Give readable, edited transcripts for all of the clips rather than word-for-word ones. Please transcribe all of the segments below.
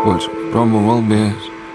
больше пробовал без,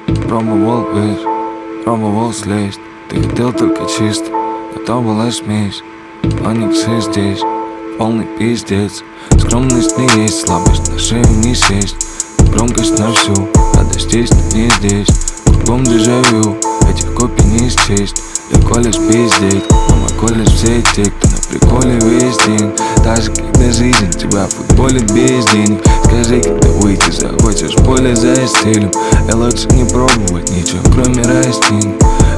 пробовал слезть. Ты хотел только чисто, но то была смесь. Аниксы здесь, полный пиздец. Скромность не есть, слабость на шею не сесть. Громкость на всю, радость есть, но не здесь. Кругом дежавю, этих копий не счесть. Я колледж пиздеть, но мой колледж все те, кто на приколе весь день. Даже когда жизнь тебя футболит без денег. Скажи, когда выйти захочешь поле за стилем. Я лучше не пробовать ничего, кроме растений.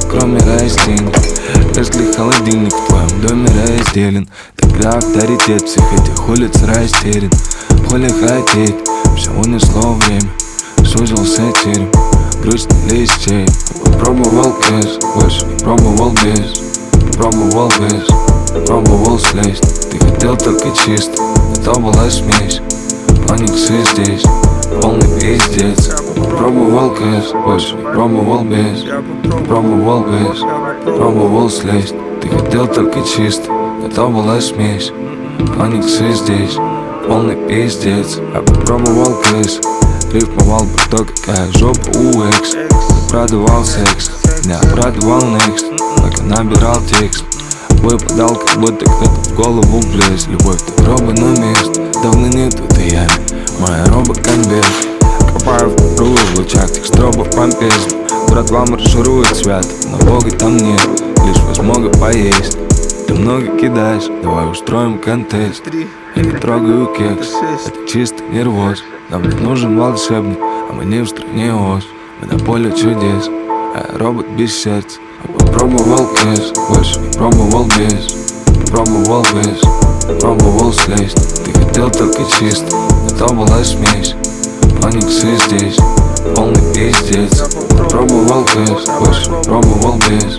Если холодильник в твоем доме разделен, тогда авторитет всех этих улиц растерян. Хули хотеть, все унесло время, сузился терем, грусть листьев. Пробовал кэш, больше пробовал без, пробовал слезть. Ты хотел только чисто, но то была смесь. Аниксы здесь, полный пиздец. Пробовал кэш, больше пробовал без, пробовал слезть. Ты хотел только чисто, но то была смесь. Аниксы здесь, полный пиздец. Я попробовал кэш, рифмовал бы то, какая жопа у экс. Продавал секс, не обрадовал next, пока набирал текст. Бой подал, как будто кто-то в голову влез. Любовь так роба на место, давно нет в этой яме. Моя роба конверт, копаю в пруду в лучах тех стробов помпез. Братва марширует свято, но бога там нет, лишь возмога поесть. Ты много кидаешь, давай устроим контест. Я не трогаю кекс, это чисто нервоз. Нам не нужен волшебник, а мы не в стране Оз. Мы на поле чудес, а я робот без сердца. Я попробовал кэш, больше пробовал без, пробовал слезть. Ты хотел только чисто, но то была смесь. Аниксы здесь, полный пиздец. Пробовал кэш, больше пробовал без,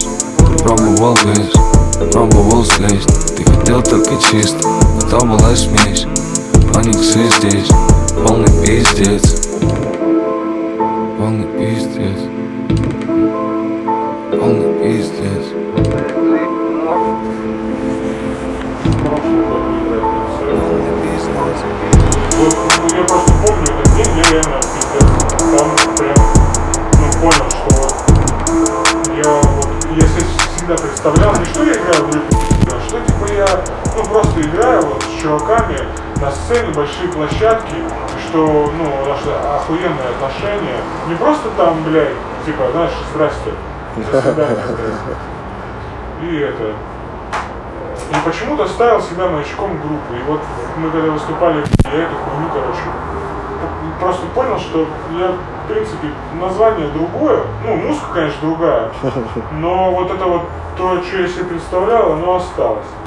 пробовал слезть. Ты хотел только чисто, но то была смесь. Аниксы здесь, полный пиздец. Полный пиздец. Полный пиздец. Я просто помню этот день, я реально пиздец. Там прям, понял, что я вот, я себе всегда представлял, не что я играю в рыбу, а что типа я, просто играю вот с чуваками на сцене, большие площадки, и что, наши охуенные отношения, не просто там, блядь, типа, знаешь, здрасте, до свидания, здрасте. И это... И почему-то ставил себя маячком группы. И вот мы когда выступали, я эту хуйню, просто понял, что я, в принципе, название другое. Музыка, конечно, другая. Но вот это вот, то, что я себе представлял, оно осталось.